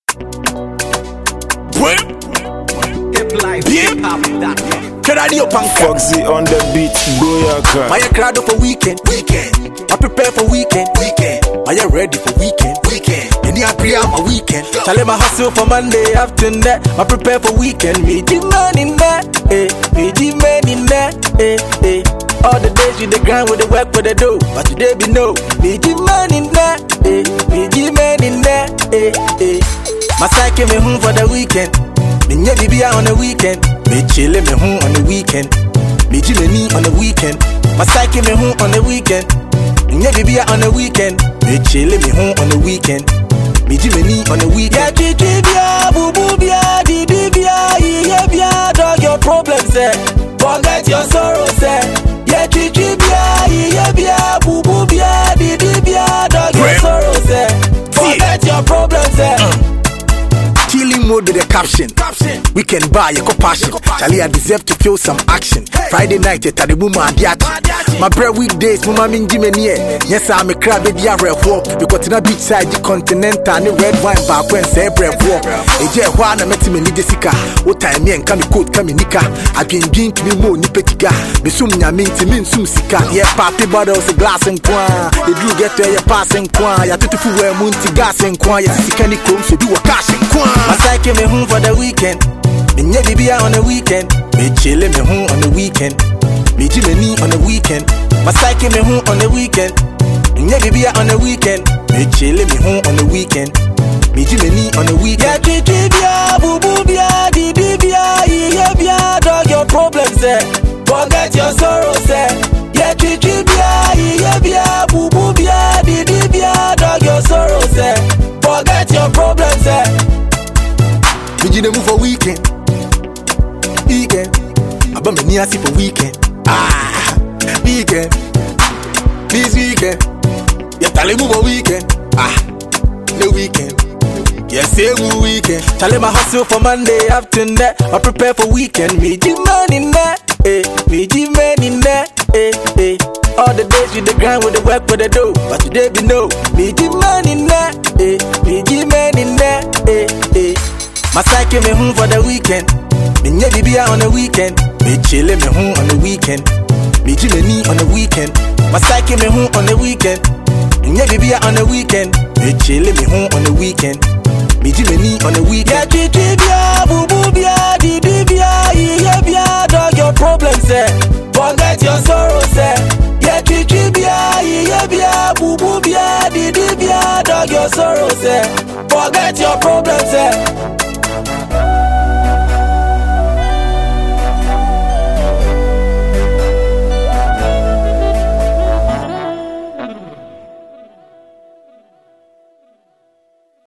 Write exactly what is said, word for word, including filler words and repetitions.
Foxy on the beat, Boyaka. My crowd for weekend, weekend. I prepare for weekend, weekend. Are you ready for weekend, weekend? And I pray on my weekend. Tell him I hustle for Monday afternoon. I prepare for weekend. Me the man in there, eh? Me the man in there, eh? Eh? All the days with the grind, with the work, with the dough. But today be no. Me the man in there, eh? Me the man in there, eh? Eh? My side came home for the weekend. Me never be on the weekend. Me chillin' me home on the weekend. Me Jimmy on the weekend. My side came home on the weekend. Me never be on the weekend. Me chillin' me home on the weekend. Me Jimmy on the weekend. Yeah, chichi bia, boo boo bia, di di bia, yeah bia, dog your problems there. Forget your sorrows there. Yeah, chichi bia, yeah bia, boo boo bia, di di bia, dog your sorrows there. Forget your problems there. Chilling mode with the caption. caption. We can buy a compassion. Charlie, I deserve to feel some action. Hey. Friday night, at the boom and my bread weekdays, Mama Minjimmy. Yes, I'm a crab with the red walk. Because in a beachside, the continental and the red wine back when say bread walk. A jet one, I met him in Jessica. What time me and come coat, come nika. I can drink me more nipetiga. Me sum ya minty min sum sika. Yeah, papi bottles, a glass and quan. They do get to your passing quan. Ya tutu wear munti gas and quan. Yes, you can come, so do a cash and quan. My side came home for the weekend. Me never be on the weekend. Me chillin' me home on the weekend. Me Jimmy on the weekend. My side came home on the weekend. Me never be on the weekend. Me chillin' me home on the weekend. Me Jimmy on the weekend. Yeah, chichi bia, boo boo bia, di di bia, yeah bia, dog your problems there. Forget your sorrows there. Yeah, chichi bia, yeah bia, boo boo bia, di di bia, dog your sorrows there. Forget your problems there. Me jine move for weekend, weekend. Aba me niasi for weekend. Ah, weekend. This weekend. Yeah, tell move for weekend. Ah, the weekend. Yeah, say move weekend. Tell him I hustle for Monday afternoon. I prepare for weekend. Me the man in there, eh? Me the man in there, eh? Eh? All the days with the grind, with the work, with the dough. But today be no. Me the man in there, eh? Me the man in there, eh? Eh? My side came home for the weekend. Me never be on the weekend. Me chillin' me home on the weekend. Me Jimmy on the weekend. My side came home on the weekend. Me never be on the weekend. Me chillin' me home on the weekend. Me Jimmy on the weekend. Yeah, chichi bia, boo boo bia, di di bia, yeah bia, dog your problems there. Forget your sorrows there. Yeah, chichi bia, yeah bia, boo boo bia, di di bia, dog your sorrows there. Forget your problems there.